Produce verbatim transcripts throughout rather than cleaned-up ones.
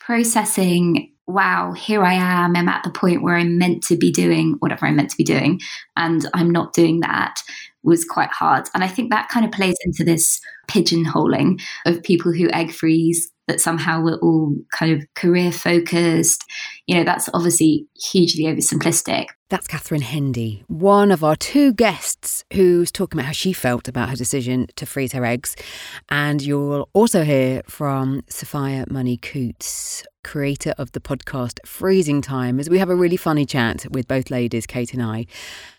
processing, wow, here I am, I'm at the point where I'm meant to be doing whatever I'm meant to be doing, and I'm not doing that, was quite hard. And I think that kind of plays into this pigeonholing of people who egg freeze, that somehow we're all kind of career focused. You know, that's obviously hugely oversimplistic. That's Catherine Hendy, one of our two guests who's talking about how she felt about her decision to freeze her eggs. And you'll also hear from Sophia Money-Coutts, creator of the podcast Freezing Time, as we have a really funny chat with both ladies, Kate and I,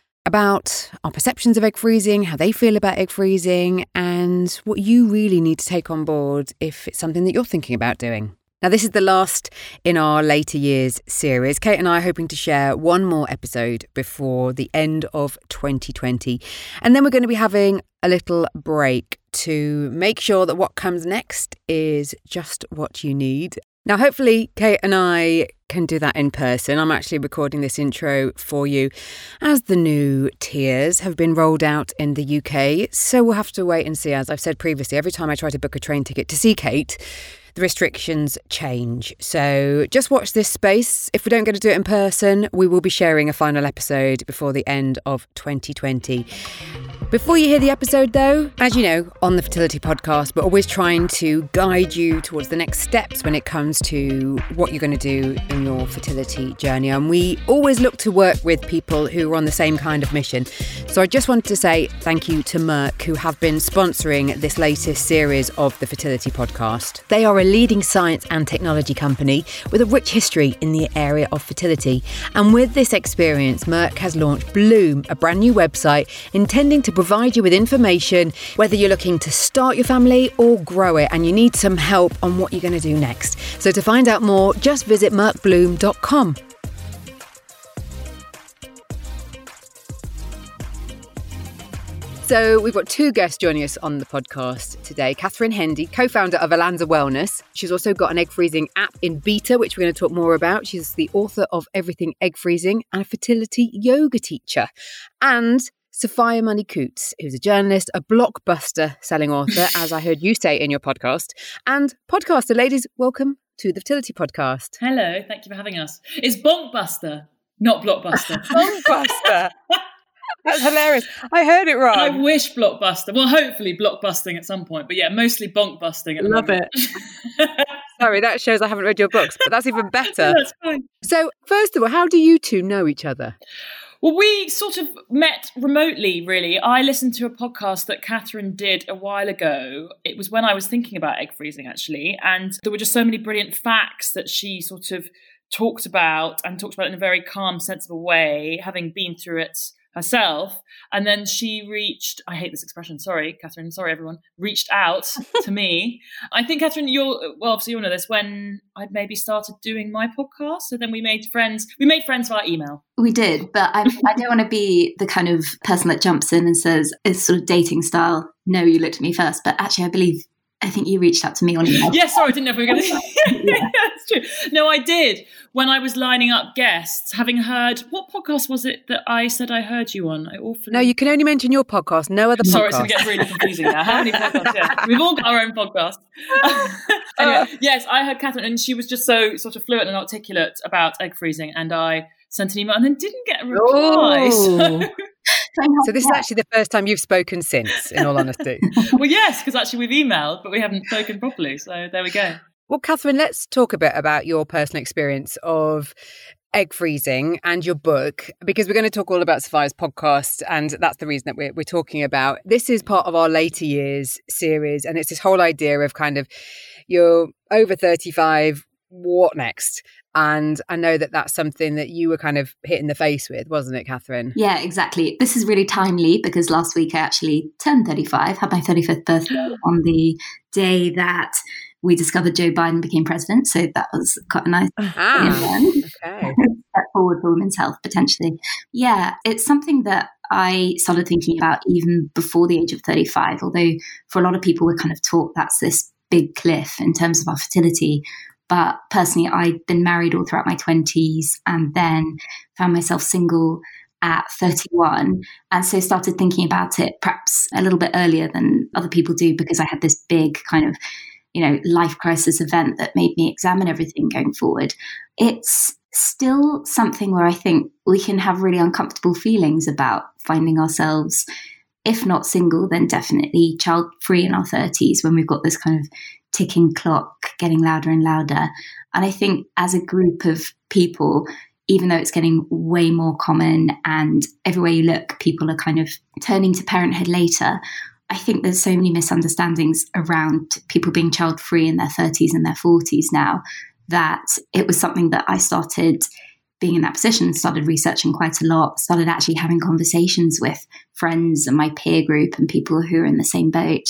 about our perceptions of egg freezing, how they feel about egg freezing, and what you really need to take on board if it's something that you're thinking about doing. Now, this is the last in our later years series. Kate and I are hoping to share one more episode before the end of twenty twenty. And then we're going to be having a little break to make sure that what comes next is just what you need. Now, hopefully, Kate and I can do that in person. I'm actually recording this intro for you as the new tiers have been rolled out in the U K. So we'll have to wait and see. As I've said previously, every time I try to book a train ticket to see Kate, the restrictions change. So just watch this space. If we don't get to do it in person, we will be sharing a final episode before the end of twenty twenty. Before you hear the episode, though, as you know, on the Fertility Podcast, we're always trying to guide you towards the next steps when it comes to what you're going to do in your fertility journey. And we always look to work with people who are on the same kind of mission. So I just wanted to say thank you to Merck, who have been sponsoring this latest series of the Fertility Podcast. They are a leading science and technology company with a rich history in the area of fertility. And with this experience, Merck has launched Bloom, a brand new website intending to provide you with information whether you're looking to start your family or grow it and you need some help on what you're going to do next. So to find out more, just visit merck bloom dot com. So we've got two guests joining us on the podcast today. Catherine Hendy, co-founder of Alanza Wellness. She's also got an egg freezing app in beta, which we're going to talk more about. She's the author of Everything Egg Freezing and a fertility yoga teacher. And Sophia Money-Coutts, who's a journalist, a blockbuster selling author, as I heard you say in your podcast, and podcaster. Ladies, welcome to the Fertility Podcast. Hello, thank you for having us. It's Bonkbuster, not Blockbuster. Bonkbuster. That's hilarious. I heard it wrong. I wish Blockbuster. Well, hopefully Blockbusting at some point, but yeah, mostly Bonkbusting at the Love moment. it. Sorry, that shows I haven't read your books, but that's even better. That's fine. So, first of all, how do you two know each other? Well, we sort of met remotely, really. I listened to a podcast that Catherine did a while ago. It was when I was thinking about egg freezing, actually. And there were just so many brilliant facts that she sort of talked about and talked about it in a very calm, sensible way, having been through it herself. And then she reached, I hate this expression, sorry, Catherine, sorry, everyone, reached out to me. I think, Catherine, you'll, well, obviously you'll know this, when I'd maybe started doing my podcast. So then we made friends, we made friends via email. We did, but I, I don't want to be the kind of person that jumps in and says, it's sort of dating style, no, you looked at me first. But actually, I believe, I think you reached out to me on email. Yes, sorry, I didn't know if we were going to. Yeah, that's true. No, I did. When I was lining up guests, having heard, what podcast was it that I said I heard you on? I awfully... No, you can only mention your podcast, no other podcast. Sorry, it's going to get really confusing now. How many podcasts? Yeah. We've all got our own podcast. Anyway, yes, I heard Catherine, and she was just so sort of fluent and articulate about egg freezing, and I sent an email and then didn't get a reply. Oh. So... So this is actually the first time you've spoken since, in all honesty. Well, yes, because actually we've emailed, but we haven't spoken properly. So there we go. Well, Catherine, let's talk a bit about your personal experience of egg freezing and your book, because we're going to talk all about Sophia's podcast, and that's the reason that we're, we're talking about. This is part of our later years series, and it's this whole idea of kind of you're over thirty-five, what next? And I know that that's something that you were kind of hit in the face with, wasn't it, Catherine? Yeah, exactly. This is really timely because last week I actually turned thirty-five, had my thirty-fifth birthday on the day that we discovered Joe Biden became president. So that was quite a nice ah, okay. step forward for women's health, potentially. Yeah, it's something that I started thinking about even before the age of thirty-five, although for a lot of people we're kind of taught that's this big cliff in terms of our fertility. But personally, I'd been married all throughout my twenties and then found myself single at thirty-one. And so started thinking about it perhaps a little bit earlier than other people do, because I had this big kind of you know, life crisis event that made me examine everything going forward, it's still something where I think we can have really uncomfortable feelings about finding ourselves, if not single, then definitely child-free in our thirties, when we've got this kind of ticking clock getting louder and louder. And I think as a group of people, even though it's getting way more common and everywhere you look, people are kind of turning to parenthood later, I think there's so many misunderstandings around people being child-free in their thirties and their forties now, that it was something that I started being in that position, started researching quite a lot, started actually having conversations with friends and my peer group and people who are in the same boat.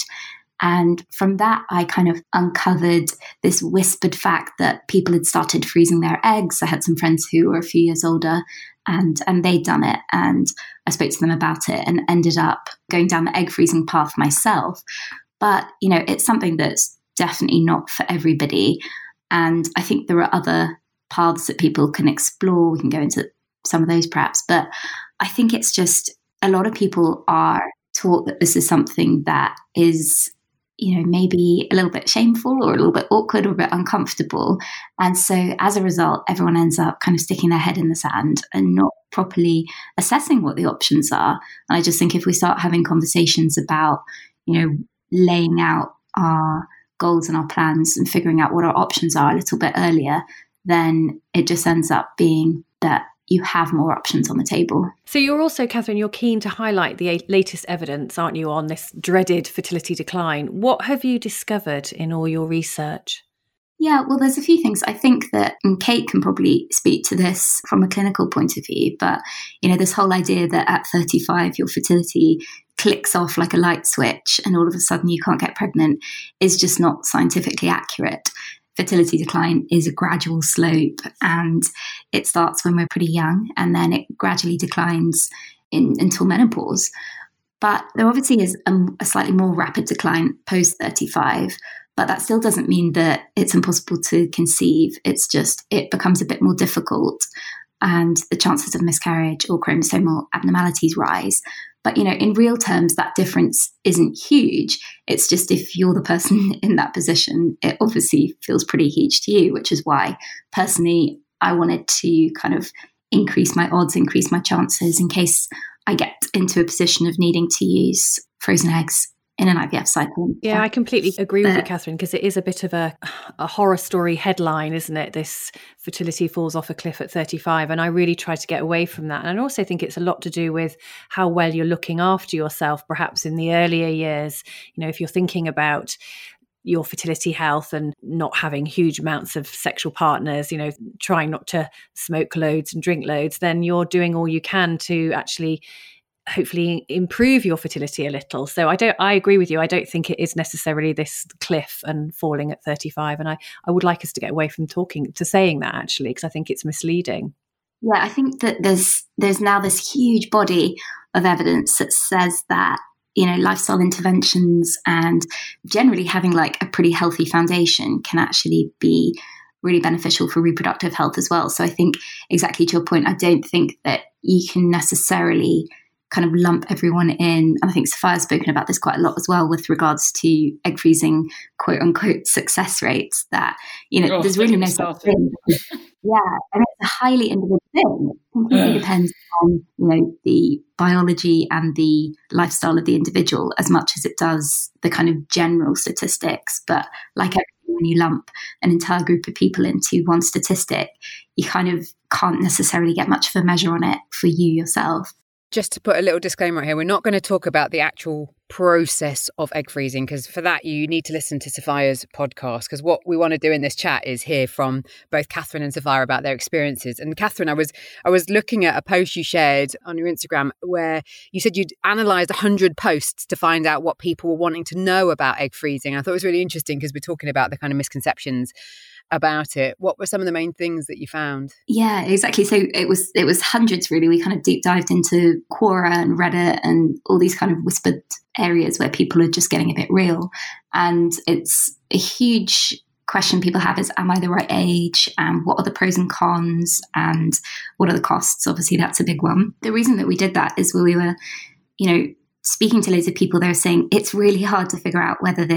And from that, I kind of uncovered this whispered fact that people had started freezing their eggs. I had some friends who were a few years older and, and they'd done it. And I spoke to them about it and ended up going down the egg freezing path myself. But, you know, it's something that's definitely not for everybody. And I think there are other paths that people can explore. We can go into some of those perhaps. But I think it's just a lot of people are taught that this is something that is, you know, maybe a little bit shameful or a little bit awkward or a bit uncomfortable. And so as a result, everyone ends up kind of sticking their head in the sand and not properly assessing what the options are. And I just think if we start having conversations about, you know, laying out our goals and our plans and figuring out what our options are a little bit earlier, then it just ends up being that you have more options on the table. So you're also, Catherine, you're keen to highlight the latest evidence, aren't you, on this dreaded fertility decline. What have you discovered in all your research? Yeah, well, there's a few things. I think that, and Kate can probably speak to this from a clinical point of view, but, you know, this whole idea that at thirty-five, your fertility clicks off like a light switch and all of a sudden you can't get pregnant is just not scientifically accurate. Fertility decline is a gradual slope and it starts when we're pretty young and then it gradually declines in, until menopause. But there obviously is a, a slightly more rapid decline post thirty-five, but that still doesn't mean that it's impossible to conceive. It's just, it becomes a bit more difficult and the chances of miscarriage or chromosomal abnormalities rise. But, you know, in real terms, that difference isn't huge. It's just if you're the person in that position, it obviously feels pretty huge to you, which is why personally I wanted to kind of increase my odds, increase my chances in case I get into a position of needing to use frozen eggs in an I V F cycle. Yeah, I completely agree with you, Catherine, because it is a bit of a, a horror story headline, isn't it? This fertility falls off a cliff at thirty-five. And I really try to get away from that. And I also think it's a lot to do with how well you're looking after yourself, perhaps in the earlier years. You know, if you're thinking about your fertility health and not having huge amounts of sexual partners, you know, trying not to smoke loads and drink loads, then you're doing all you can to actually hopefully improve your fertility a little. So I don't, I agree with you. I don't think it is necessarily this cliff and falling at thirty-five. And I, I would like us to get away from talking to saying that actually, because I think it's misleading. Yeah, I think that there's, there's now this huge body of evidence that says that, you know, lifestyle interventions and generally having like a pretty healthy foundation can actually be really beneficial for reproductive health as well. So I think exactly to your point, I don't think that you can necessarily kind of lump everyone in. And I think Sophia's spoken about this quite a lot as well with regards to egg freezing, quote unquote, success rates that, you know, oh, there's really no such thing. Yeah. And it's a highly individual thing. It completely depends on, you know, the biology and the lifestyle of the individual as much as it does the kind of general statistics. But like everything, when you lump an entire group of people into one statistic, you kind of can't necessarily get much of a measure on it for you yourself. Just to put a little disclaimer here, we're not going to talk about the actual process of egg freezing, because for that you need to listen to Sophia's podcast, because what we want to do in this chat is hear from both Catherine and Sophia about their experiences. And Catherine, I was I was looking at a post you shared on your Instagram where you said you'd analysed one hundred posts to find out what people were wanting to know about egg freezing. I thought it was really interesting because we're talking about the kind of misconceptions about it. What were some of the main things that you found? Yeah, exactly. So it was it was hundreds really. We kind of deep dived into Quora and Reddit and all these kind of whispered areas where people are just getting a bit real. And it's a huge question people have is, am I the right age? And what are the pros and cons? And what are the costs? Obviously, that's a big one. The reason that we did that is we were, you know, speaking to loads of people, they were saying it's really hard to figure out whether this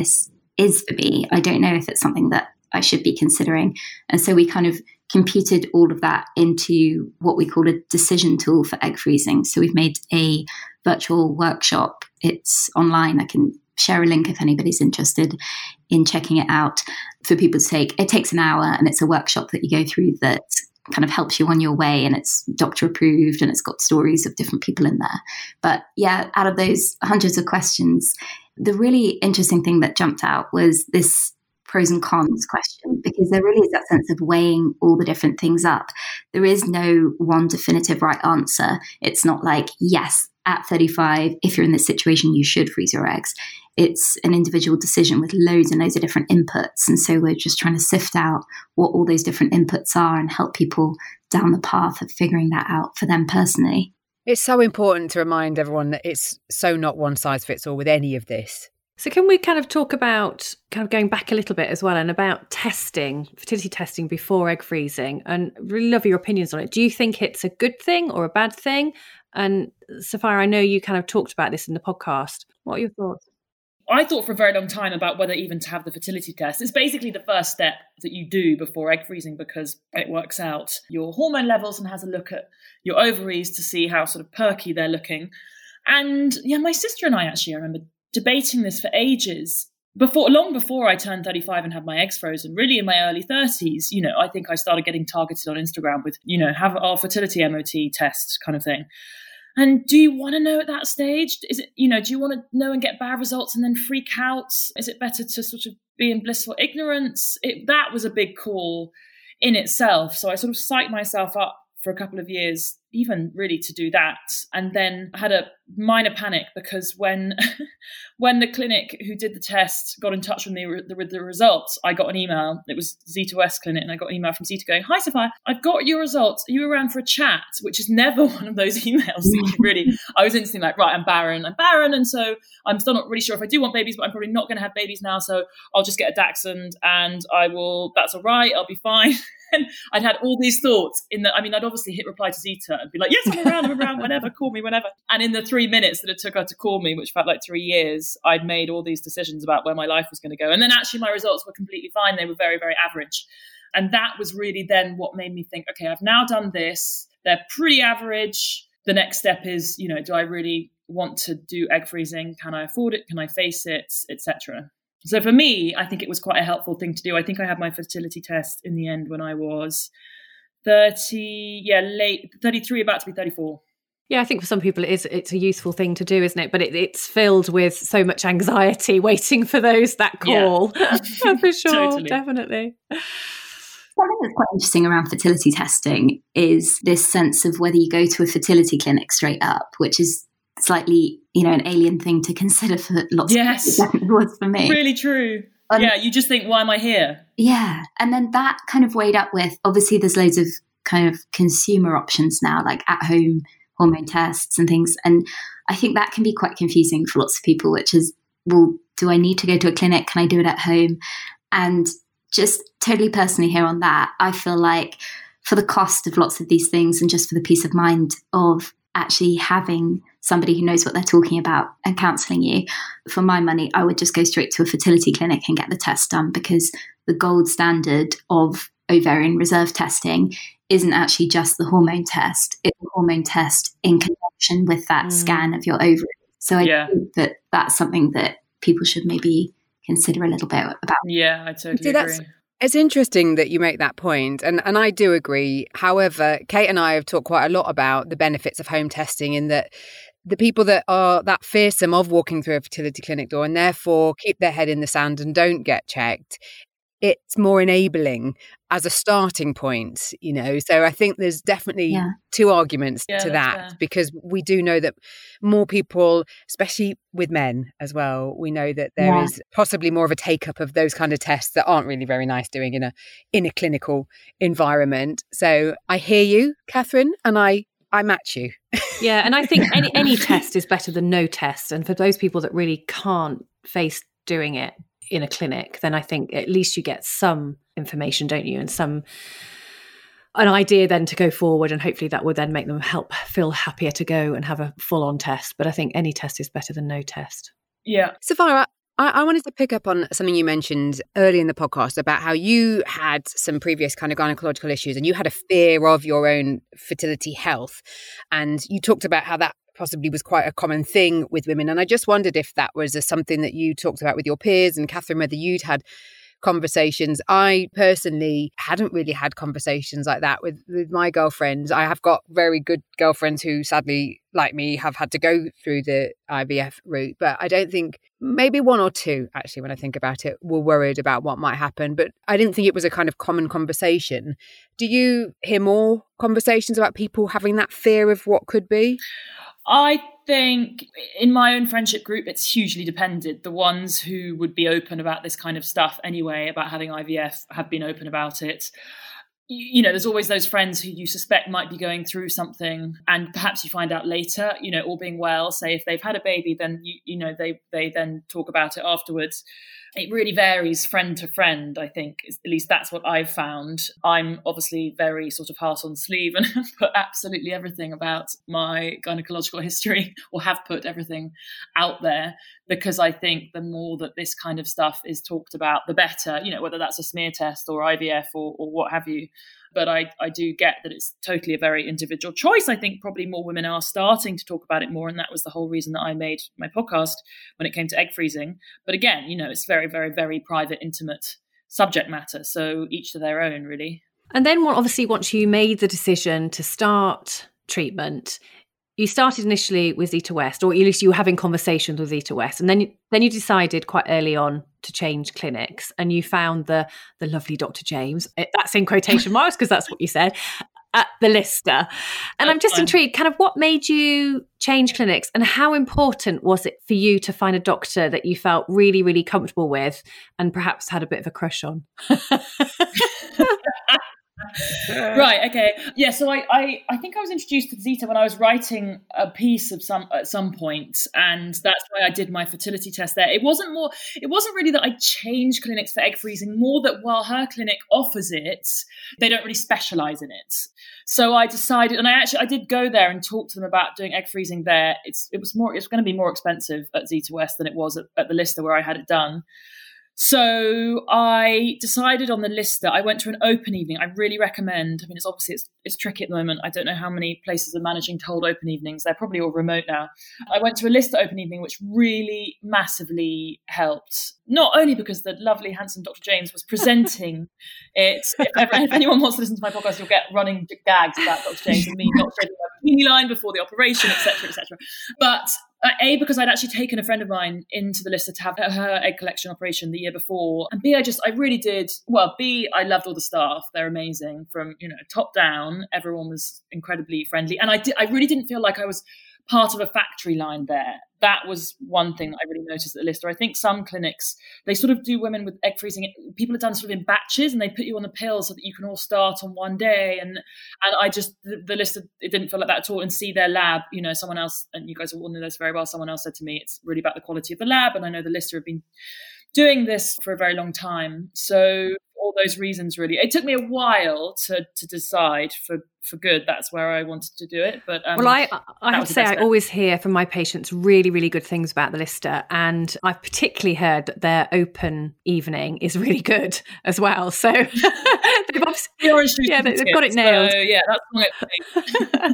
is for me. I don't know if it's something that I should be considering. And so we kind of computed all of that into what we call a decision tool for egg freezing. So we've made a virtual workshop. It's online. I can share a link if anybody's interested in checking it out for people to take. It takes an hour and it's a workshop that you go through that kind of helps you on your way, and it's doctor approved and it's got stories of different people in there. But yeah, out of those hundreds of questions, the really interesting thing that jumped out was this pros and cons question, because there really is that sense of weighing all the different things up. There is no one definitive right answer. It's not like, yes, at thirty-five, if you're in this situation, you should freeze your eggs. It's an individual decision with loads and loads of different inputs. And so we're just trying to sift out what all those different inputs are and help people down the path of figuring that out for them personally. It's so important to remind everyone that it's so not one size fits all with any of this. So can we kind of talk about kind of going back a little bit as well, and about testing, fertility testing before egg freezing, and really love your opinions on it. Do you think it's a good thing or a bad thing? And Sophia, I know you kind of talked about this in the podcast. What are your thoughts? I thought for a very long time about whether even to have the fertility test. It's basically the first step that you do before egg freezing, because it works out your hormone levels and has a look at your ovaries to see how sort of perky they're looking. And yeah, my sister and I actually, I remember debating this for ages. Before, long before I turned thirty-five and had my eggs frozen, really in my early thirties, you know, I think I started getting targeted on Instagram with, you know, have our fertility M O T test kind of thing. And do you want to know at that stage? Is it, you know, do you want to know and get bad results and then freak out? Is it better to sort of be in blissful ignorance? It, that was a big call in itself. So I sort of psyched myself up for a couple of years, even really to do that. And then I had a minor panic because when when the clinic who did the test got in touch with me with the, with the results, I got an email. It was Zeta West Clinic, and I got an email from Zeta going, "Hi, Sophia, I've got your results. Are you around for a chat?" Which is never one of those emails that you really, I was instantly like, right, I'm barren, I'm barren. And so I'm still not really sure if I do want babies, but I'm probably not going to have babies now. So I'll just get a Dachshund and I will, that's all right, I'll be fine. And I'd had all these thoughts in that, I mean, I'd obviously hit reply to Zeta and be like, yes, I'm around, I'm around, whenever, call me, whenever. And in the three minutes that it took her to call me, which felt like three years, I'd made all these decisions about where my life was going to go. And then actually my results were completely fine. They were very, very average. And that was really then what made me think, okay, I've now done this. They're pretty average. The next step is, you know, do I really want to do egg freezing? Can I afford it? Can I face it? et cetera. So for me, I think it was quite a helpful thing to do. I think I had my fertility test in the end when I was thirty, yeah, late, thirty-three, about to be thirty-four. Yeah, I think for some people it is, it's a useful thing to do, isn't it? But it, it's filled with so much anxiety waiting for those, that call. Yeah. For sure, totally. Definitely. Something that's quite interesting around fertility testing is this sense of whether you go to a fertility clinic straight up, which is slightly, you know, an alien thing to consider for lots yes. of people. It definitely was for me. Really true. Um, yeah, you just think, why am I here? Yeah. And then that kind of weighed up with, obviously there's loads of kind of consumer options now, like at home hormone tests and things. And I think that can be quite confusing for lots of people, which is, well, do I need to go to a clinic? Can I do it at home? And just totally personally here on that, I feel like for the cost of lots of these things and just for the peace of mind of actually having somebody who knows what they're talking about and counselling you, for my money, I would just go straight to a fertility clinic and get the test done, because the gold standard of ovarian reserve testing isn't actually just the hormone test. It's a hormone test in conjunction with that mm. scan of your ovary. So I yeah. think that that's something that people should maybe consider a little bit about. Yeah, I totally See, agree. That's- It's interesting that you make that point, and, and I do agree. However, Kate and I have talked quite a lot about the benefits of home testing, in that the people that are that fearsome of walking through a fertility clinic door and therefore keep their head in the sand and don't get checked, it's more enabling as a starting point, you know. So I think there's definitely yeah. two arguments yeah, to that, fair. Because we do know that more people, especially with men as well, we know that there yeah. is possibly more of a take-up of those kind of tests that aren't really very nice doing in a in a clinical environment. So I hear you, Catherine, and I I match you. Yeah, and I think any any test is better than no test. And for those people that really can't face doing it in a clinic, then I think at least you get some information, don't you? And some, an idea then to go forward, and hopefully that would then make them help feel happier to go and have a full on test. But I think any test is better than no test. Yeah. Sophia, I, I wanted to pick up on something you mentioned early in the podcast about how you had some previous kind of gynecological issues and you had a fear of your own fertility health. And you talked about how that possibly was quite a common thing with women. And I just wondered if that was a, something that you talked about with your peers, and Catherine, whether you'd had conversations. I personally hadn't really had conversations like that with, with my girlfriends. I have got very good girlfriends who sadly, like me, have had to go through the I V F route. But I don't think, maybe one or two, actually, when I think about it, were worried about what might happen. But I didn't think it was a kind of common conversation. Do you hear more conversations about people having that fear of what could be? I think in my own friendship group, it's hugely dependent. The ones who would be open about this kind of stuff anyway, about having I V F, have been open about it. You know, there's always those friends who you suspect might be going through something, and perhaps you find out later, you know, all being well, say if they've had a baby, then, you, you know, they, they then talk about it afterwards. It really varies friend to friend, I think. At least that's what I've found. I'm obviously very sort of heart on sleeve and put absolutely everything about my gynecological history, or have put everything out there, because I think the more that this kind of stuff is talked about, the better, you know, whether that's a smear test or I V F or, or what have you. But I, I do get that it's totally a very individual choice. I think probably more women are starting to talk about it more. And that was the whole reason that I made my podcast when it came to egg freezing. But again, you know, it's very, very, very private, intimate subject matter. So each to their own, really. And then obviously, once you made the decision to start treatment, you started initially with Zita West, or at least you were having conversations with Zita West. And then, then you decided quite early on to change clinics, and you found the the lovely Doctor James, that's in quotation marks because that's what you said, at the Lister. And that's I'm just fine. intrigued, kind of what made you change clinics, and how important was it for you to find a doctor that you felt really, really comfortable with and perhaps had a bit of a crush on? Right, okay. Yeah, so I, I, I think I was introduced to Zita when I was writing a piece of some at some point, and that's why I did my fertility test there. It wasn't more it wasn't really that I changed clinics for egg freezing, more that while her clinic offers it, they don't really specialize in it. So I decided, and I actually I did go there and talk to them about doing egg freezing there. It's it was more it's going to be more expensive at Zita West than it was at, at the Lister where I had it done. So I decided on the Lister. I went to an open evening. I really recommend. I mean, it's obviously it's, it's tricky at the moment. I don't know how many places are managing to hold open evenings. They're probably all remote now. I went to a Lister open evening, which really massively helped. Not only because the lovely, handsome Doctor James was presenting it. If, ever, if anyone wants to listen to my podcast, you'll get running gags about Doctor James and me not shaving my bikini line before the operation, et cetera, et cetera. But Uh, A, because I'd actually taken a friend of mine into the Lister to have her egg collection operation the year before. And B, I just, I really did, well, B, I loved all the staff. They're amazing from, you know, top down. Everyone was incredibly friendly. And I did, I really didn't feel like I was part of a factory line there. That was one thing that I really noticed at the Lister. I think some clinics, they sort of do women with egg freezing. People are done sort of in batches, and they put you on the pill so that you can all start on one day. And and I just, the, the Lister, it didn't feel like that at all. And see their lab, you know, someone else, and you guys all know this very well, someone else said to me, it's really about the quality of the lab. And I know the Lister have been doing this for a very long time. So all those reasons, really. It took me a while to to decide for for good. That's where I wanted to do it. But um, well, I I have to say, I always hear from my patients really, really good things about the Lister, and I've particularly heard that their open evening is really good as well. So they've obviously, yeah, they've got it nailed. So, yeah, that's it.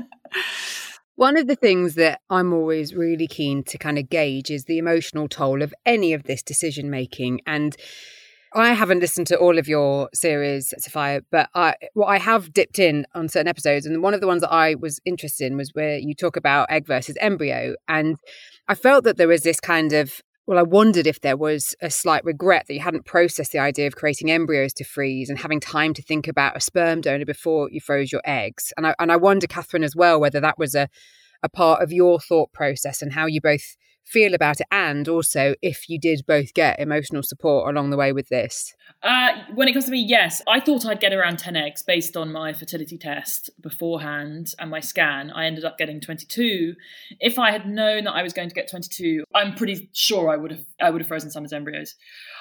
One of the things that I'm always really keen to kind of gauge is the emotional toll of any of this decision making. And I haven't listened to all of your series, Sophia, but I, well, I have dipped in on certain episodes. And one of the ones that I was interested in was where you talk about egg versus embryo. And I felt that there was this kind of, well, I wondered if there was a slight regret that you hadn't processed the idea of creating embryos to freeze and having time to think about a sperm donor before you froze your eggs. And I, and I wonder, Catherine, as well, whether that was a, a part of your thought process and how you both feel about it, and also if you did both get emotional support along the way with this. Uh, when it comes to me, yes. I thought I'd get around ten eggs based on my fertility test beforehand and my scan. I ended up getting twenty-two. If I had known that I was going to get twenty-two, I'm pretty sure I would have I would have frozen some as embryos.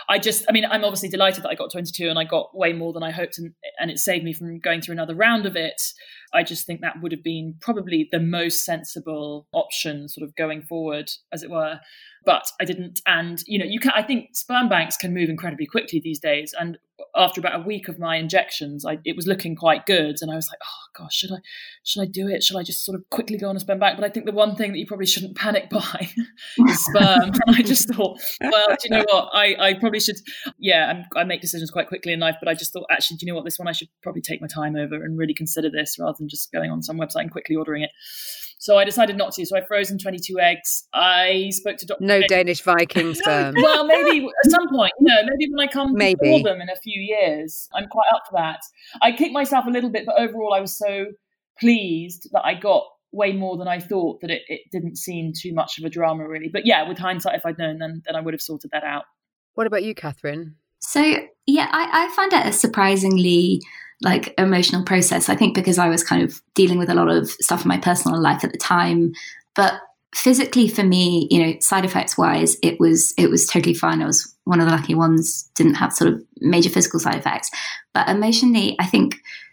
I just, I mean, I'm obviously delighted that I got twenty-two and I got way more than I hoped, and, and it saved me from going through another round of it. I just think that would have been probably the most sensible option sort of going forward, as it were. But I didn't. And, you know, you can, I think sperm banks can move incredibly quickly these days. And after about a week of my injections, I, it was looking quite good. And I was like, oh gosh, should I, should I do it? Should I just sort of quickly go on a sperm bank? But I think the one thing that you probably shouldn't panic by is sperm. And I just thought, well, do you know what? I, I probably should, yeah, I'm, I make decisions quite quickly in life, but I just thought, actually, do you know what? This one, I should probably take my time over and really consider this rather than just going on some website and quickly ordering it. So I decided not to. So I frozen twenty-two eggs. I spoke to Doctor No Egg. Danish Viking sperm. No, well, maybe at some point, you know, maybe when I come maybe. before them in a few years, I'm quite up for that. I kicked myself a little bit, but overall I was so pleased that I got way more than I thought, that it, it didn't seem too much of a drama really. But yeah, with hindsight, if I'd known, then, then I would have sorted that out. What about you, Catherine? So yeah, I, I find it a surprisingly like emotional process. I think because I was kind of dealing with a lot of stuff in my personal life at the time, but physically for me, you know, side effects wise, it was it was totally fine. I was one of the lucky ones, didn't have sort of major physical side effects. But emotionally, I think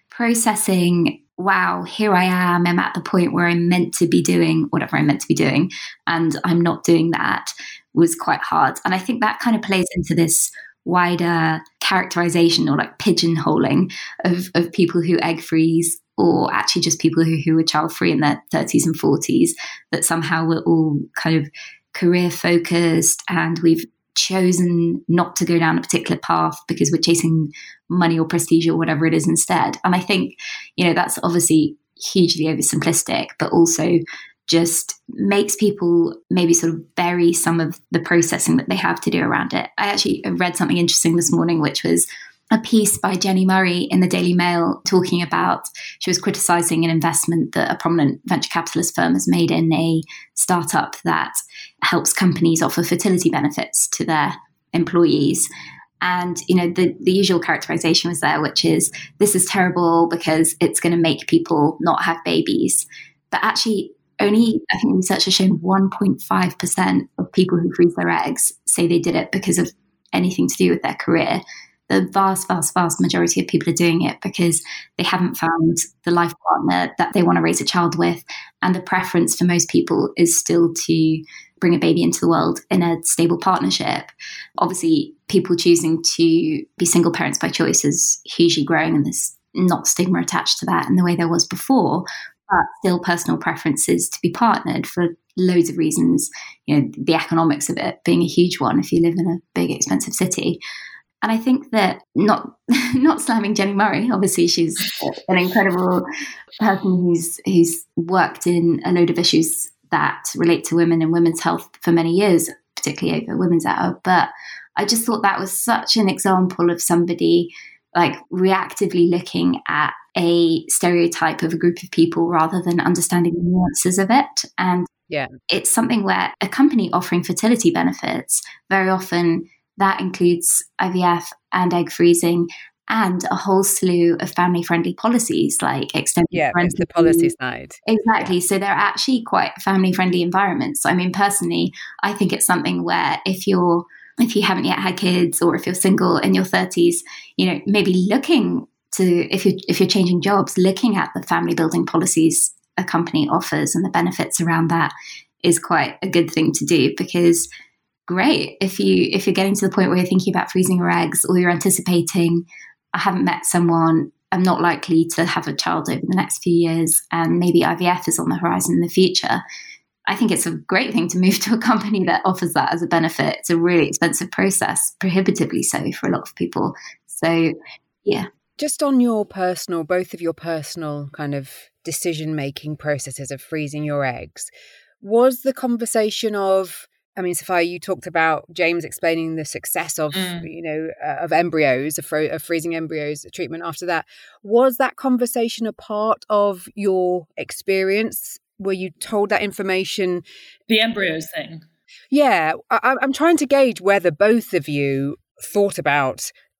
processing, wow, here I am, I'm at the point where I'm meant to be doing whatever I'm meant to be doing, and I'm not doing that, was quite hard. And I think that kind of plays into this wider characterization or like pigeonholing of, of people who egg freeze, or actually just people who, who are child free in their thirties and forties, that somehow we're all kind of career focused and we've chosen not to go down a particular path because we're chasing money or prestige or whatever it is instead. And I think, you know, that's obviously hugely oversimplistic, but also just makes people maybe sort of bury some of the processing that they have to do around it. I actually read something interesting this morning, which was a piece by Jenny Murray in the Daily Mail talking about, she was criticizing an investment that a prominent venture capitalist firm has made in a startup that helps companies offer fertility benefits to their employees. And, you know, the, the usual characterization was there, which is, this is terrible because it's going to make people not have babies. But actually, only, I think research has shown one point five percent of people who freeze their eggs say they did it because of anything to do with their career. The vast, vast, vast majority of people are doing it because they haven't found the life partner that they want to raise a child with. And the preference for most people is still to bring a baby into the world in a stable partnership. Obviously, people choosing to be single parents by choice is hugely growing, and there's not stigma attached to that in the way there was before. But still personal preferences to be partnered for loads of reasons, you know, the economics of it being a huge one if you live in a big, expensive city. And I think that not not slamming Jenny Murray, obviously she's an incredible person who's who's worked in a load of issues that relate to women and women's health for many years, particularly over Women's Hour. But I just thought that was such an example of somebody like reactively looking at a stereotype of a group of people rather than understanding the nuances of it. And yeah, it's something where a company offering fertility benefits, very often that includes I V F and egg freezing and a whole slew of family-friendly policies like extended yeah, it's the policy side. Exactly. So they're actually quite family-friendly environments. I mean, personally, I think it's something where if you're if you haven't yet had kids, or if you're single in your thirties, you know, maybe looking to, if you're, if you're changing jobs, looking at the family building policies a company offers and the benefits around that is quite a good thing to do. Because great, if you, if you're getting to the point where you're thinking about freezing your eggs, or you're anticipating, I haven't met someone, I'm not likely to have a child over the next few years, and maybe I V F is on the horizon in the future, I think it's a great thing to move to a company that offers that as a benefit. It's a really expensive process, prohibitively so for a lot of people. So, yeah. Just on your personal, both of your personal kind of decision-making processes of freezing your eggs, was the conversation of, I mean, Sophia, you talked about James explaining the success of, mm. you know, uh, of embryos, of, fro- of freezing embryos, treatment after that. Was that conversation a part of your experience? Were you told that information? The embryos thing. Yeah. I, I'm trying to gauge whether both of you thought about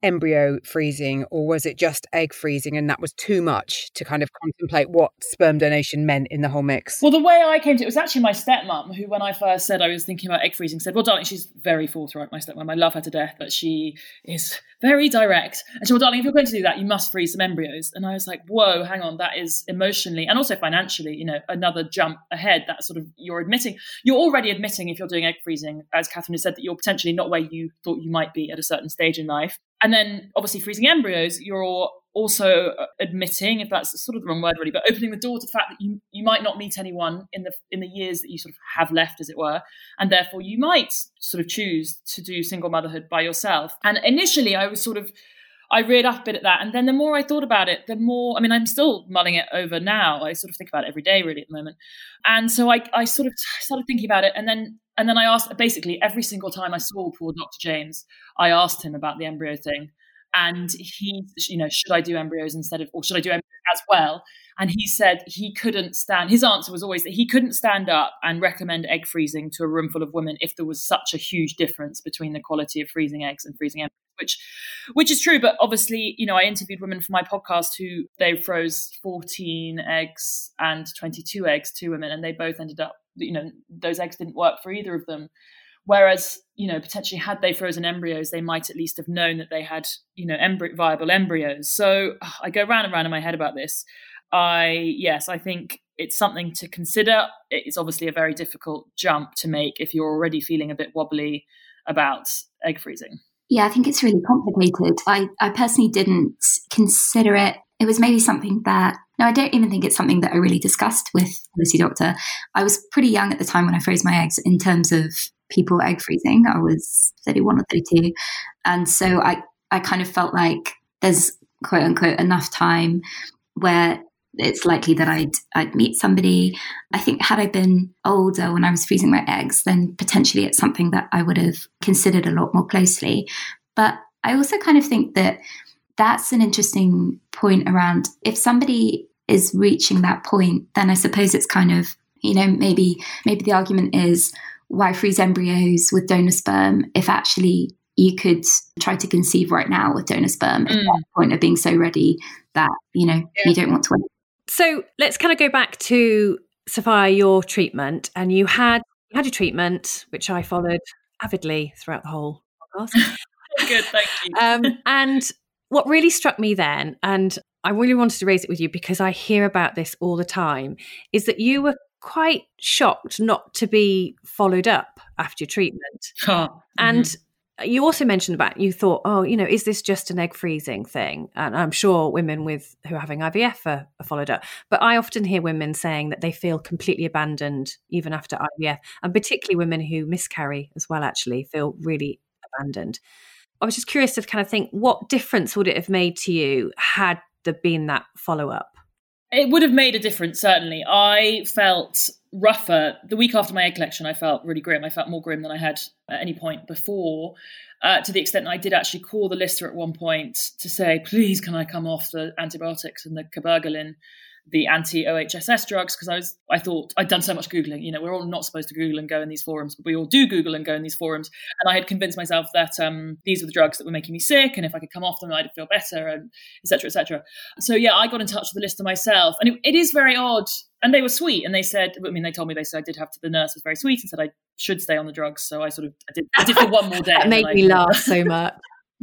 embryo freezing, or was it just egg freezing and that was too much to kind of contemplate what sperm donation meant in the whole mix? Well, the way I came to it was actually my stepmom, who, when I first said I was thinking about egg freezing, said, well, darling, she's very forthright, my stepmom. I love her to death, but she is very direct. And she said, well, darling, if you're going to do that, you must freeze some embryos. And I was like, whoa, hang on, that is emotionally and also financially, you know, another jump ahead. That sort of, you're admitting, you're already admitting if you're doing egg freezing, as Catherine has said, that you're potentially not where you thought you might be at a certain stage in life. And then obviously freezing embryos, you're also admitting, if that's sort of the wrong word really, but opening the door to the fact that you, you might not meet anyone in the in the years that you sort of have left, as it were, and therefore you might sort of choose to do single motherhood by yourself. And initially I was sort of, I reared up a bit at that. And then the more I thought about it, the more, I mean, I'm still mulling it over now. I sort of think about it every day really at the moment. And so I, I sort of started thinking about it. And then and then I asked, basically every single time I saw poor Doctor James, I asked him about the embryo thing. And he, you know, should I do embryos instead of, or should I do embryos as well? And he said he couldn't stand, his answer was always that he couldn't stand up and recommend egg freezing to a room full of women if there was such a huge difference between the quality of freezing eggs and freezing embryos, which, which is true. But obviously, you know, I interviewed women for my podcast who they froze fourteen eggs and twenty-two eggs, two women, and they both ended up, you know, those eggs didn't work for either of them. Whereas, you know, potentially had they frozen embryos, they might at least have known that they had, you know, embry- viable embryos. So ugh, I go round and round in my head about this. I, yes, I think it's something to consider. It's obviously a very difficult jump to make if you're already feeling a bit wobbly about egg freezing. Yeah, I think it's really complicated. I, I personally didn't consider it. It was maybe something that, no, I don't even think it's something that I really discussed with Lucy Doctor. I was pretty young at the time when I froze my eggs in terms of people egg freezing. I was thirty-one or thirty-two. And so I, I kind of felt like there's quote unquote enough time where it's likely that I'd, I'd meet somebody. I think had I been older when I was freezing my eggs, then potentially it's something that I would have considered a lot more closely. But I also kind of think that that's an interesting point around if somebody is reaching that point, then I suppose it's kind of, you know, maybe, maybe the argument is, why freeze embryos with donor sperm if actually you could try to conceive right now with donor sperm mm. at that point of being so ready that, you know, yeah. you don't want to wait. So let's kind of go back to, Sophia, your treatment. And you had you had your treatment, which I followed avidly throughout the whole podcast. Good, thank you. Um, and what really struck me then, and I really wanted to raise it with you because I hear about this all the time, is that you were quite shocked not to be followed up after your treatment. Oh, and mm-hmm. you also mentioned about, you thought, oh, you know, is this just an egg freezing thing? And I'm sure women with who are having I V F are, are followed up. But I often hear women saying that they feel completely abandoned even after I V F, and particularly women who miscarry as well, actually feel really abandoned. I was just curious to kind of think, what difference would it have made to you had there been that follow-up? It would have made a difference, certainly. I felt rougher. The week after my egg collection, I felt really grim. I felt more grim than I had at any point before, uh, to the extent that I did actually call the lister at one point to say, please, can I come off the antibiotics and the cabergoline, the anti-O H S S drugs, because I was, I thought I'd done so much Googling. You know, we're all not supposed to Google and go in these forums, but we all do Google and go in these forums. And I had convinced myself that um, these were the drugs that were making me sick, and if I could come off them, I'd feel better, and et cetera, et cetera. So yeah, I got in touch with the lister myself, and it, it is very odd. And they were sweet, and they said, I mean, they told me, they said I did have to, the nurse was very sweet and said I should stay on the drugs. So I sort of, I did, I did for one more day. That made me laugh so much.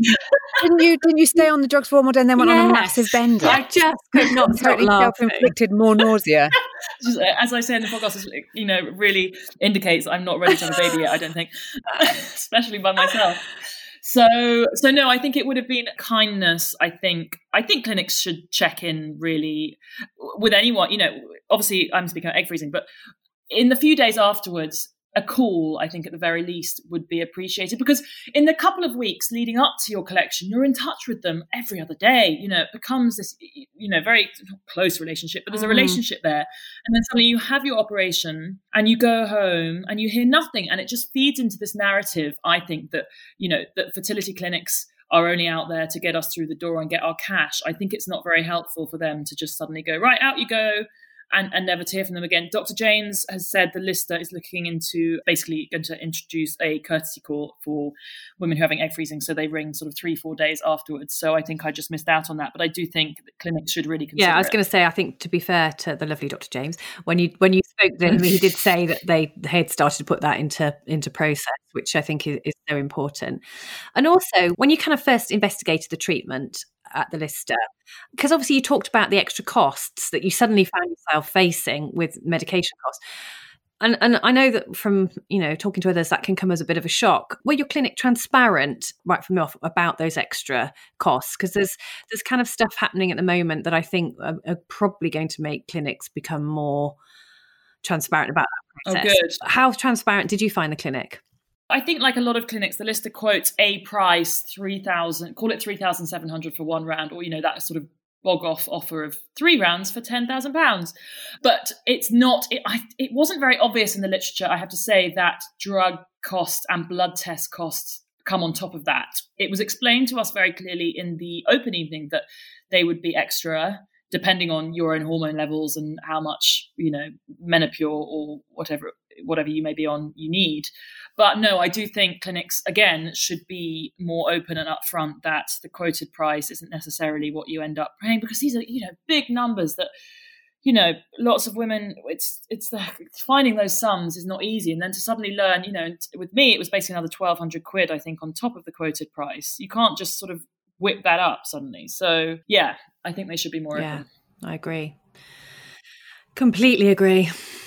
Didn't you? Didn't you stay on the drugs for one more day and then went yes. on a massive bender? I just could not stop totally self-inflicted more nausea. As I say in the podcast, you know, really indicates I'm not ready to have a baby yet. I don't think, especially by myself. So, so no, I think it would have been kindness. I think, I think clinics should check in really with anyone. You know, obviously, I'm speaking about egg freezing, but in the few days afterwards, a call, I think at the very least, would be appreciated, because in the couple of weeks leading up to your collection, you're in touch with them every other day. You know, it becomes this, you know, very close relationship, but there's a relationship there. And then suddenly you have your operation and you go home and you hear nothing. And it just feeds into this narrative, I think, that, you know, that fertility clinics are only out there to get us through the door and get our cash. I think it's not very helpful for them to just suddenly go, right, out you go. and, and never to hear from them again. Doctor James has said the Lister is looking into basically going to introduce a courtesy call for women who are having egg freezing. So they ring sort of three, four days afterwards. So I think I just missed out on that. But I do think that clinics should really consider Yeah, I was it. going to say, I think to be fair to the lovely Doctor James, when you when you spoke to him, he did say that they had started to put that into into process, which I think is, is so important. And also, when you kind of first investigated the treatment at the Lister, because obviously you talked about the extra costs that you suddenly found yourself facing with medication costs. And and I know that from, you know, talking to others, that can come as a bit of a shock. Were your clinic transparent right from the off about those extra costs? Because there's there's kind of stuff happening at the moment that I think are, are probably going to make clinics become more transparent about that process. Oh, good. How transparent did you find the clinic? I think, like a lot of clinics, the Lister quotes a price, three thousand, call it three thousand seven hundred for one round, or, you know, that sort of bog off offer of three rounds for ten thousand pounds. But it's not, it, I, it wasn't very obvious in the literature, I have to say, that drug costs and blood test costs come on top of that. It was explained to us very clearly in the open evening that they would be extra, depending on your own hormone levels and how much, you know, Menopur or whatever whatever you may be on you need. But no, I do think clinics, again, should be more open and upfront that the quoted price isn't necessarily what you end up paying, because these are, you know, big numbers that, you know, lots of women, it's it's the finding those sums is not easy. And then to suddenly learn, you know, with me, it was basically another twelve hundred quid, I think, on top of the quoted price. You can't just sort of whip that up suddenly. So yeah, I think they should be more yeah, open. I agree. Completely agree.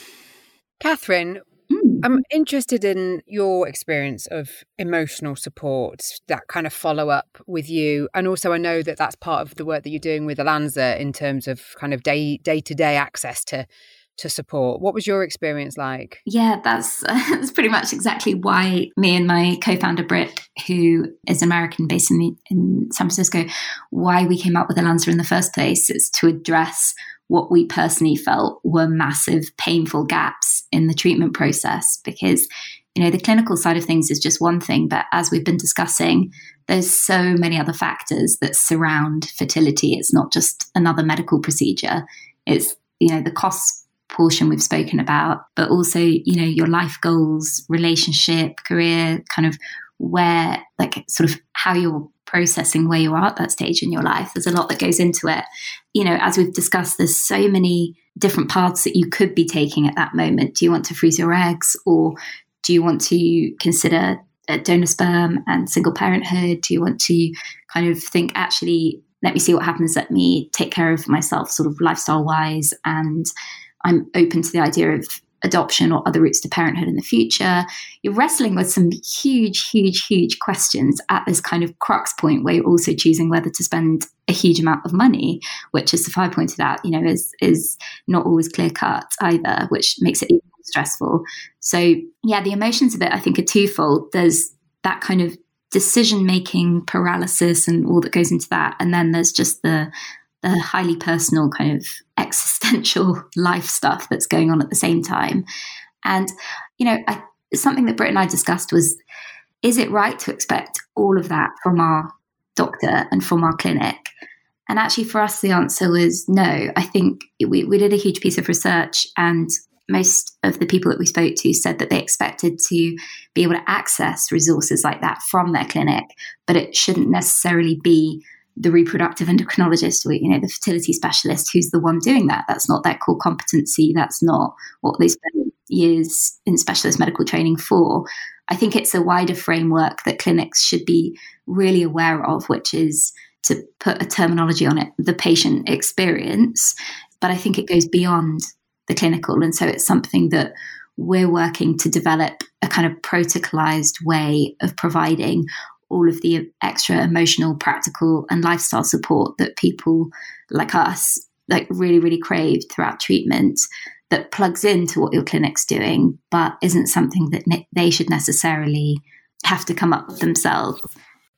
Catherine, I'm interested in your experience of emotional support, that kind of follow up with you. And also I know that that's part of the work that you're doing with Alanza in terms of kind of day, day-to-day access to to support. What was your experience like? Yeah, that's, that's pretty much exactly why me and my co-founder Britt, who is American based in, the, in San Francisco, why we came up with Alanza in the first place is to address what we personally felt were massive, painful gaps in the treatment process. Because, you know, the clinical side of things is just one thing, but as we've been discussing, there's so many other factors that surround fertility. It's not just another medical procedure. It's, you know, the cost portion we've spoken about, but also, you know, your life goals, relationship, career, kind of where, like, sort of how you're processing where you are at that stage in your life. There's a lot that goes into it. You know, as we've discussed, there's so many different paths that you could be taking at that moment. Do you want to freeze your eggs, or do you want to consider a donor sperm and single parenthood? Do you want to kind of think, actually, let me see what happens, let me take care of myself sort of lifestyle wise, and I'm open to the idea of adoption or other routes to parenthood in the future? You're wrestling with some huge, huge, huge questions at this kind of crux point where you're also choosing whether to spend a huge amount of money, which, as Sophia pointed out, you know, is is not always clear cut either, which makes it even more stressful. So yeah, the emotions of it, I think, are twofold. There's that kind of decision-making paralysis and all that goes into that. And then there's just the the highly personal kind of existential life stuff that's going on at the same time. And, you know, I, something that Britt and I discussed was, is it right to expect all of that from our doctor and from our clinic? And actually for us, the answer was no. I think we, we did a huge piece of research, and most of the people that we spoke to said that they expected to be able to access resources like that from their clinic, but it shouldn't necessarily be the reproductive endocrinologist or, you know, the fertility specialist who's the one doing that. That's not their core competency. That's not what they spend years in specialist medical training for. I think it's a wider framework that clinics should be really aware of, which is, to put a terminology on it, the patient experience. But I think it goes beyond the clinical. And so it's something that we're working to develop a kind of protocolized way of providing all of the extra emotional, practical, and lifestyle support that people like us like really, really crave throughout treatment, that plugs into what your clinic's doing, but isn't something that ne- they should necessarily have to come up with themselves.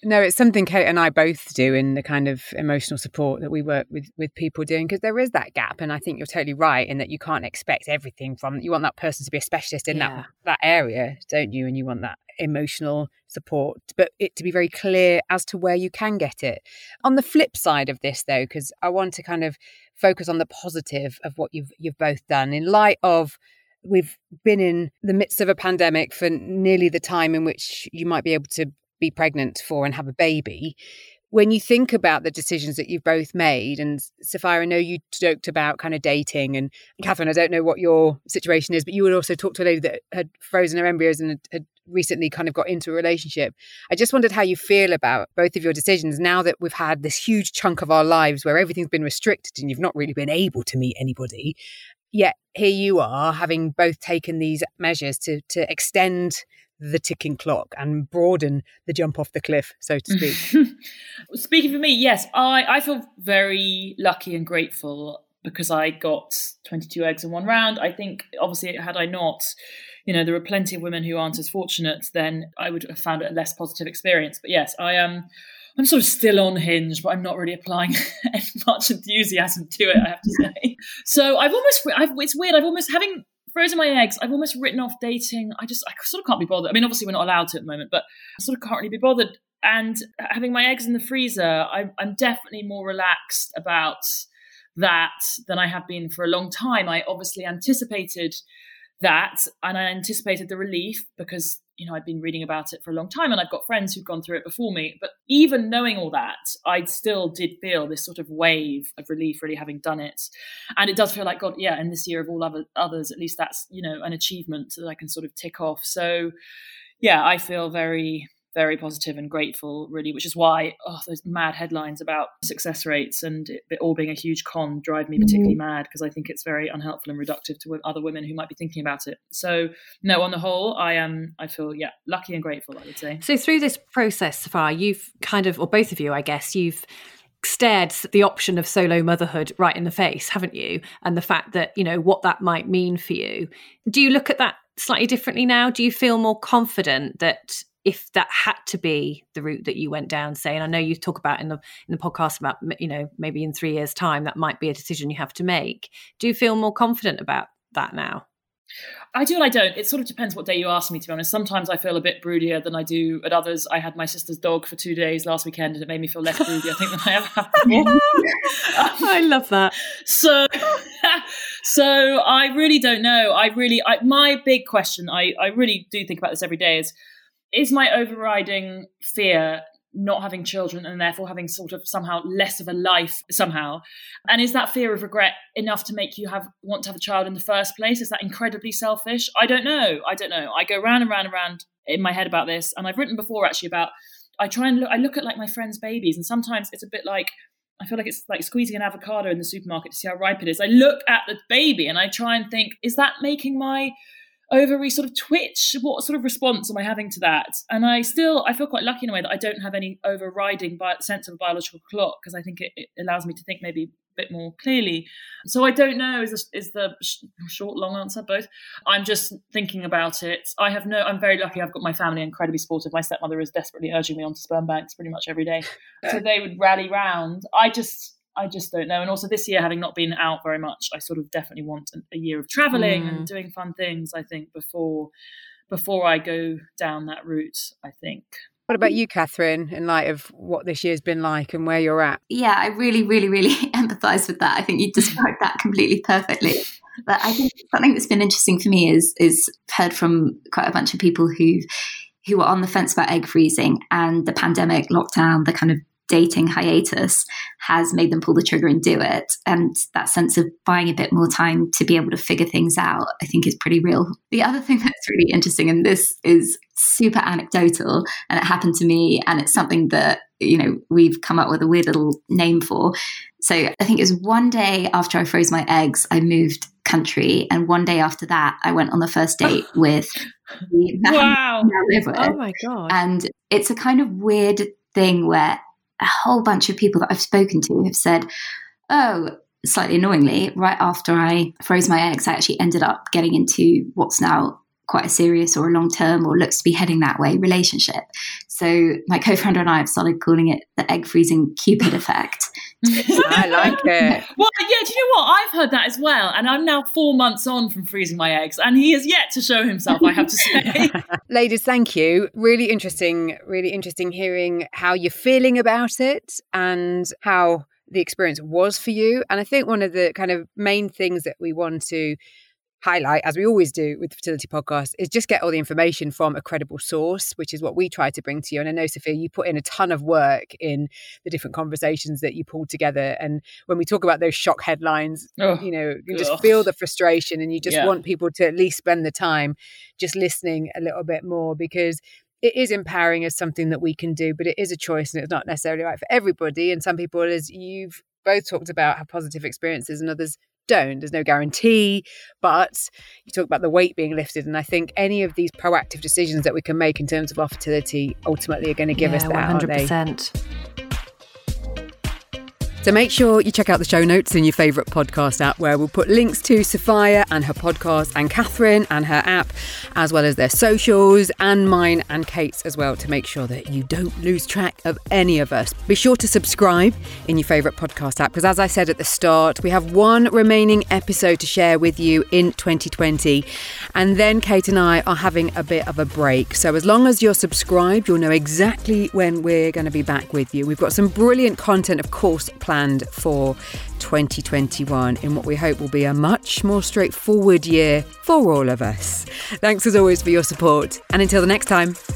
No, it's something Kate and I both do in the kind of emotional support that we work with with people doing, because there is that gap. And I think you're totally right in that you can't expect everything from, you want that person to be a specialist in yeah. that, that area, don't you? And you want that emotional support, but it to be very clear as to where you can get it. On the flip side of this, though, because I want to kind of focus on the positive of what you've you've both done in light of we've been in the midst of a pandemic for nearly the time in which you might be able to be pregnant for and have a baby. When you think about the decisions that you've both made, and Sophia, I know you joked about kind of dating, and Catherine, I don't know what your situation is, but you would also talk to a lady that had frozen her embryos and had, had recently kind of got into a relationship. I just wondered how you feel about both of your decisions now that we've had this huge chunk of our lives where everything's been restricted and you've not really been able to meet anybody. Yet here you are, having both taken these measures to to extend the ticking clock and broaden the jump off the cliff, so to speak. Speaking for me, yes, I, I feel very lucky and grateful because I got twenty-two eggs in one round. I think, obviously, had I not, you know, there are plenty of women who aren't as fortunate, then I would have found it a less positive experience. But yes, I am. Um, I'm sort of still on Hinge, but I'm not really applying much enthusiasm to it, I have to say. So I've almost, I've, it's weird, I've almost, having frozen my eggs, I've almost written off dating. I just, I sort of can't be bothered. I mean, obviously we're not allowed to at the moment, but I sort of can't really be bothered. And having my eggs in the freezer, I, I'm definitely more relaxed about that than I have been for a long time. I obviously anticipated that, and I anticipated the relief because, you know, I'd been reading about it for a long time and I've got friends who've gone through it before me. But even knowing all that, I still did feel this sort of wave of relief really having done it. And it does feel like, God, yeah, in this year of all other others, at least that's, you know, an achievement that I can sort of tick off. So, yeah, I feel very, very positive and grateful, really, which is why oh, those mad headlines about success rates and it, it all being a huge con drive me particularly mm-hmm. mad, because I think it's very unhelpful and reductive to other women who might be thinking about it. So, no, on the whole, I am, I feel, yeah, lucky and grateful, I would say. So through this process, Sophia, you've kind of, or both of you, I guess, you've stared the option of solo motherhood right in the face, haven't you? And the fact that, you know, what that might mean for you. Do you look at that slightly differently now? Do you feel more confident that if that had to be the route that you went down, say, and I know you talk about in the in the podcast about, you know, maybe in three years' time, that might be a decision you have to make. Do you feel more confident about that now? I do and I don't. It sort of depends what day you ask me, to be honest. Sometimes I feel a bit broodier than I do at others. I had my sister's dog for two days last weekend and it made me feel less broody, I think, than I ever have been. um, I love that. So, so I really don't know. I really, I, my big question, I, I really do think about this every day, is, is my overriding fear not having children and therefore having sort of somehow less of a life somehow? And is that fear of regret enough to make you have want to have a child in the first place? Is that incredibly selfish? I don't know. I don't know. I go round and round and round in my head about this. And I've written before actually about, I try and look, I look at like my friends' babies, and sometimes it's a bit like, I feel like it's like squeezing an avocado in the supermarket to see how ripe it is. I look at the baby and I try and think, is that making my ovary sort of twitch? What sort of response am I having to that? And I still, I feel quite lucky in a way that I don't have any overriding bi- sense of a biological clock, because I think it, it allows me to think maybe a bit more clearly. So I don't know is the, is the sh- short, long answer, both. I'm just thinking about it. I have no, I'm very lucky. I've got my family incredibly supportive. My stepmother is desperately urging me onto sperm banks pretty much every day. So they would rally round. I just, I just don't know. And also this year, having not been out very much, I sort of definitely want a, a year of traveling mm. and doing fun things, I think, before before I go down that route, I think. What about you, Catherine, in light of what this year's been like and where you're at? Yeah, I really, really, really empathise with that. I think you described that completely perfectly. But I think something that's been interesting for me is is heard from quite a bunch of people who who were on the fence about egg freezing, and the pandemic, lockdown, the kind of dating hiatus has made them pull the trigger and do it. And that sense of buying a bit more time to be able to figure things out, I think, is pretty real. The other thing that's really interesting, and this is super anecdotal, and it happened to me, and it's something that, you know, we've come up with a weird little name for. So I think it was one day after I froze my eggs, I moved country. And one day after that, I went on the first date with the man wow. I live with. Oh my God. And it's a kind of weird thing where a whole bunch of people that I've spoken to have said, oh, slightly annoyingly, right after I froze my eggs, I actually ended up getting into what's now quite a serious or a long-term or looks to be heading that way relationship. So my co-founder and I have started calling it the egg freezing Cupid effect. I like it. Well, yeah, do you know what? I've heard that as well. And I'm now four months on from freezing my eggs, and he has yet to show himself, I have to say. Ladies, thank you. Really interesting, really interesting hearing how you're feeling about it and how the experience was for you. And I think one of the kind of main things that we want to highlight, as we always do with the Fertility Podcast, is just get all the information from a credible source, which is what we try to bring to you. And I know, Sophia, you put in a ton of work in the different conversations that you pulled together. And when we talk about those shock headlines, oh, you know, you just ugh. feel the frustration, and you just yeah. want people to at least spend the time just listening a little bit more, because it is empowering as something that we can do, but it is a choice, and it's not necessarily right for everybody. And some people, as you've both talked about, have positive experiences and others don't. There's no guarantee, but you talk about the weight being lifted, and I think any of these proactive decisions that we can make in terms of our fertility ultimately are going to give yeah, us that, one hundred percent. Aren't they? So make sure you check out the show notes in your favourite podcast app, where we'll put links to Sophia and her podcast, and Catherine and her app, as well as their socials, and mine and Kate's as well, to make sure that you don't lose track of any of us. Be sure to subscribe in your favourite podcast app, because as I said at the start, we have one remaining episode to share with you in twenty twenty. And then Kate and I are having a bit of a break. So as long as you're subscribed, you'll know exactly when we're going to be back with you. We've got some brilliant content, of course, planned for twenty twenty-one in what we hope will be a much more straightforward year for all of us. Thanks as always for your support, and until the next time.